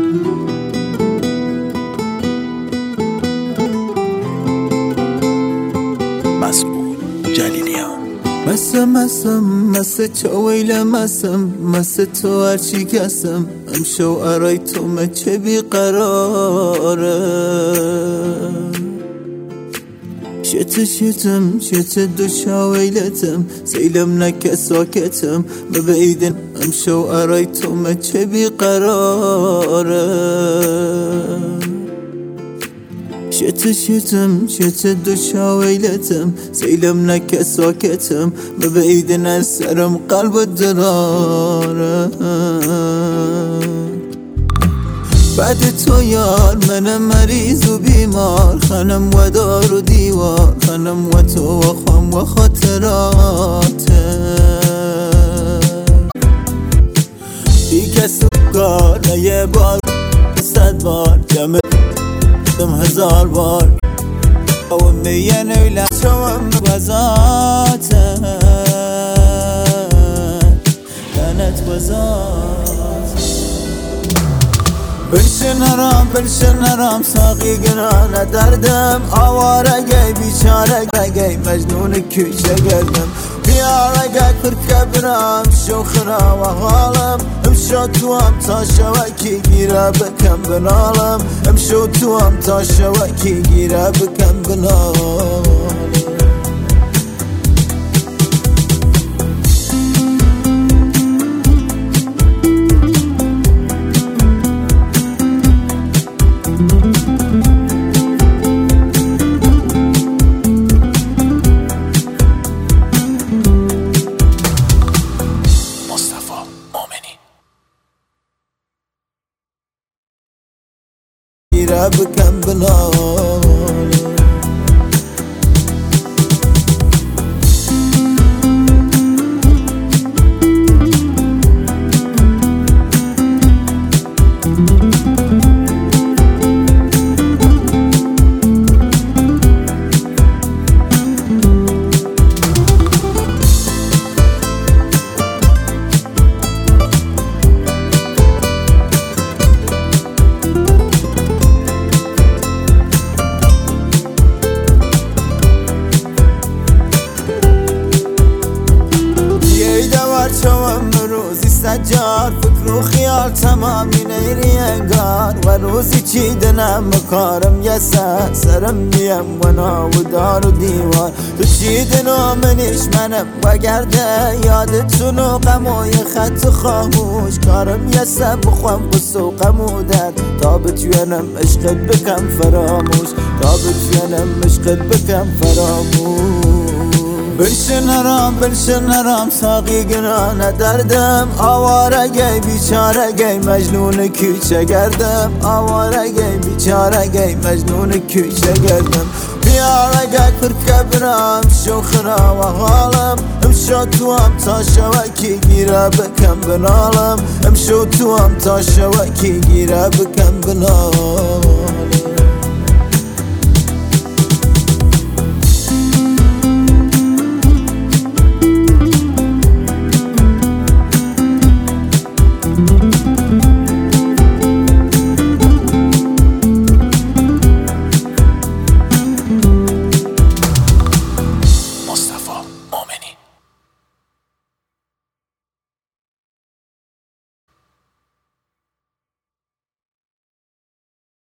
مسمون جلیلیان. مسه چاویل مسه تو هرچی کسم امشو ارای تو مچه بیقراره شت دو شاویلتم سیلم نکه ساکتم ببعیدن امشو ارای تو مچه بیقراره شت دو شاویلتم سیلم نکه ساکتم ببعیدن از سرم قلب دراره بعد تو یار منم مریض و بیمار خانم و دار و دیوار خانم و تو و خام و خاطراته بی کس و کار نه یه بار 100 بار جمع 1000 بار و میان ویلم شوم بزاته لعنت بزاته بلشن نرام ساقی گرانه دردم آواره گی بیچاره گی مجنون کوچه گردم بیاره گی کرکه برام شو خرا و حالم امشو تو هم تا شوکی گیره بکم بنالم امشو تو هم تا شوکی گیره بکم بنالم گیره بکم بنالم شوم روزی سجار فکر و خیال تمامی نیری انگار و روزی چیدنم مکارم یه سرم بیم و ناودار و دیوار تو چیدن و منیش منم و گرده یادتون و غم و یه خط خاموش کارم یه بخوام قصه و غم و درد تا بتوینم عشقت بکم فراموش تا بتوینم عشقت بکم فراموش بلشن نرام ساقی گرانه دردم آواره گی بیچاره گی مجنون کوچه گردم آواره گی بیچاره گی مجنون کوچه گردم بیاره گی کرکه برام شو خرا و حالم امشو تو هم تا شوکی گیره بکم بنالم امشو تو هم تا شوکی گیره بکم بنالم